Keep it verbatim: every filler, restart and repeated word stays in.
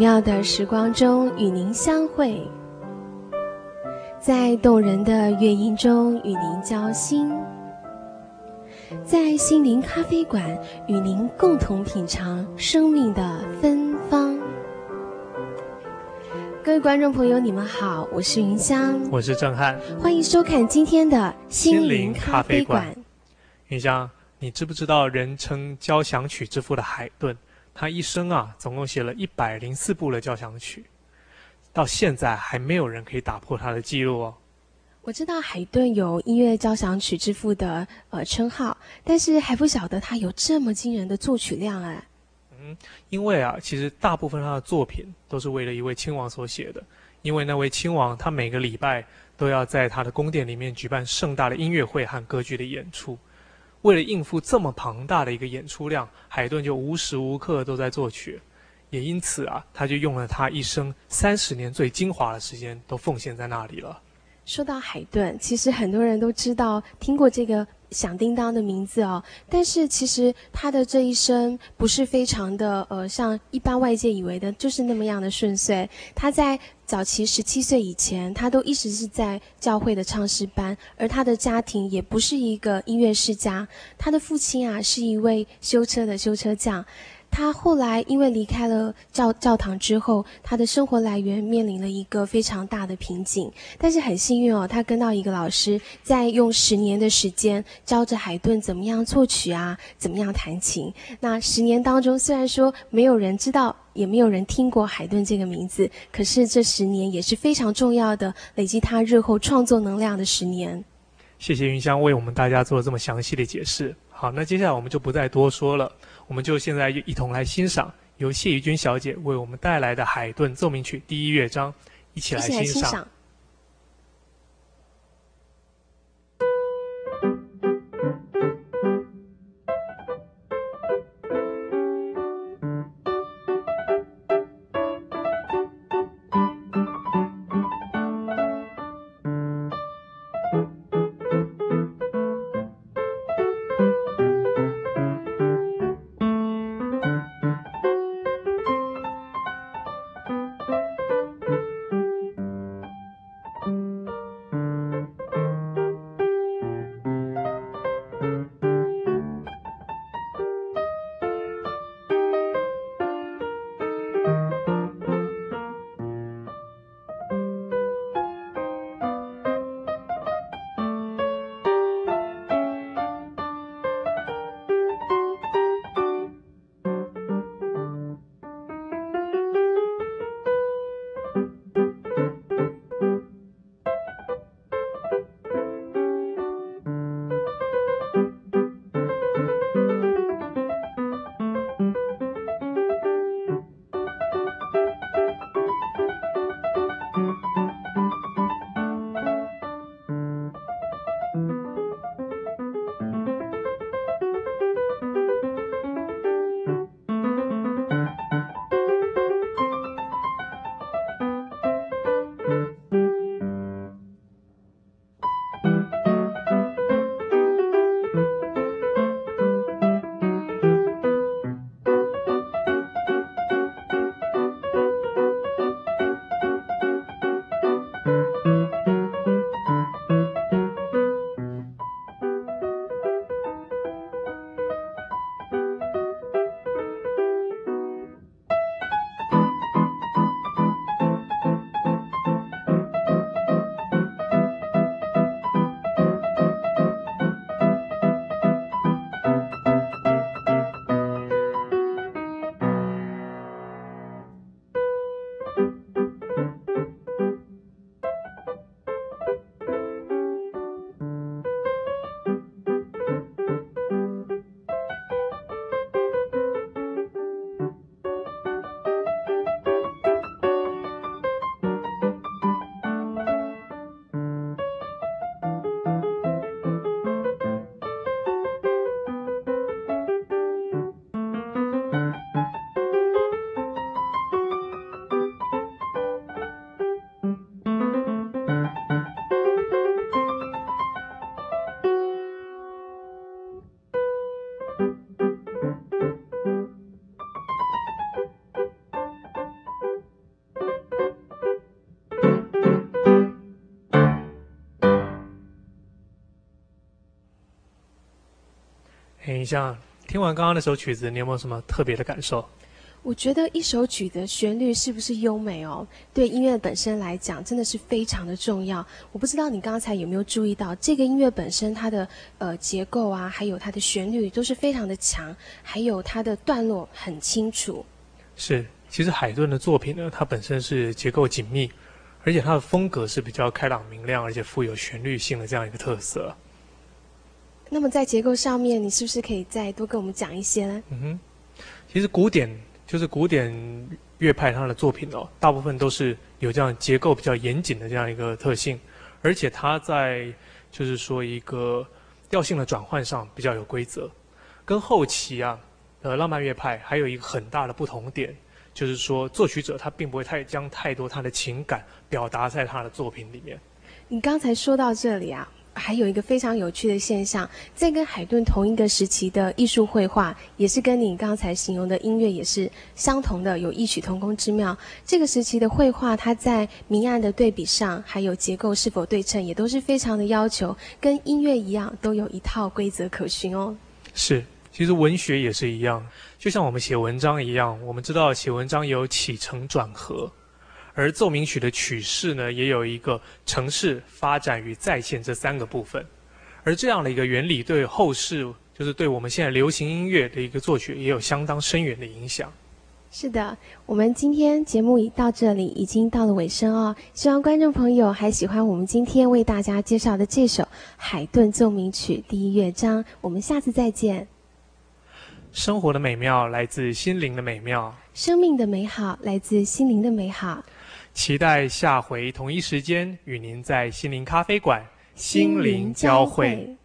妙的时光中与您相会，在动人的乐音中与您交心，在心灵咖啡馆与您共同品尝生命的芬芳。各位观众朋友，你们好，我是云香， 我是郑汉， 欢迎收看今天的心灵咖啡馆。 云香，你知不知道人称交响曲之父的海顿，他一生啊总共写了一百零四部的交响曲，到现在还没有人可以打破他的记录哦。 我知道海顿有音乐交响曲之父的呃称号，但是还不晓得他有这么惊人的作曲量哎。 嗯，因为啊，其实大部分他的作品都是为了一位亲王所写的，因为那位亲王他每个礼拜都要在他的宫殿里面举办盛大的音乐会和歌剧的演出。为了应付这么庞大的一个演出量，海顿就无时无刻都在作曲，也因此啊，他就用了他一生三十年最精华的时间都奉献在那里了。 说到海顿，其实很多人都知道听过这个响叮当的名字哦，但是其实他的这一生不是非常的呃，像一般外界以为的就是那么样的顺遂。他在早期十七岁以前，他都一直是在教会的唱诗班，而他的家庭也不是一个音乐世家，他的父亲啊是一位修车的修车匠。他后来因为离开了教教堂之后，他的生活来源面临了一个非常大的瓶颈。但是很幸运哦，他跟到一个老师，在用十年的时间教着海顿怎么样作曲啊，怎么样弹琴。那十年当中，虽然说没有人知道，也没有人听过海顿这个名字，可是这十年也是非常重要的，累积他日后创作能量的十年。 谢谢云香为我们大家做了这么详细的解释。好，那接下来我们就不再多说了，我们就现在一同来欣赏由谢怡君小姐为我们带来的海顿奏鸣曲第一乐章，一起来欣赏。 哎，像听完刚刚那首曲子，你有没有什么特别的感受？ 我觉得一首曲的旋律是不是优美哦，对音乐本身来讲真的是非常的重要。我不知道你刚才有没有注意到，这个音乐本身它的呃结构啊，还有它的旋律都是非常的强，还有它的段落很清楚。 是，其实海顿的作品呢，它本身是结构紧密，而且它的风格是比较开朗明亮，而且富有旋律性的这样一个特色。 那么在结构上面，你是不是可以再多跟我们讲一些呢？ 嗯哼，其实古典就是古典乐派它的作品哦，大部分都是有这样结构比较严谨的这样一个特性，而且它在就是说一个调性的转换上比较有规则，跟后期啊呃浪漫乐派还有一个很大的不同点，就是说作曲者他并不会太将太多他的情感表达在他的作品里面。 你刚才说到这里啊，还有一个非常有趣的现象，在跟海顿同一个时期的艺术绘画，也是跟你刚才形容的音乐也是相同的，有异曲同工之妙。这个时期的绘画，它在明暗的对比上，还有结构是否对称，也都是非常的要求，跟音乐一样，都有一套规则可循哦。 是，其实文学也是一样，就像我们写文章一样，我们知道写文章有起承转合。而奏鸣曲的曲式呢，也有一个程式、发展与再现这三个部分，而这样的一个原理对后世，就是对我们现在流行音乐的一个作曲，也有相当深远的影响。 是的，我们今天节目已到这里，已经到了尾声哦。希望观众朋友还喜欢我们今天为大家介绍的这首海顿奏鸣曲第一乐章。我们下次再见。 生活的美妙来自心灵的美妙， 生命的美好来自心灵的美好。 期待下回同一时间与您在心灵咖啡馆心灵交汇。